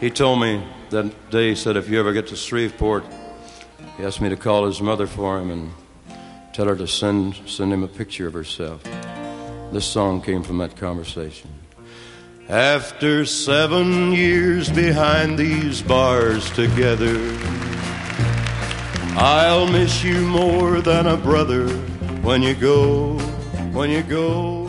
He told me that day, he said, if you ever get to Shreveport, he asked me to call his mother for him and tell her to send him a picture of herself. This song came from that conversation. After 7 years behind these bars together, I'll miss you more than a brother when you go, when you go.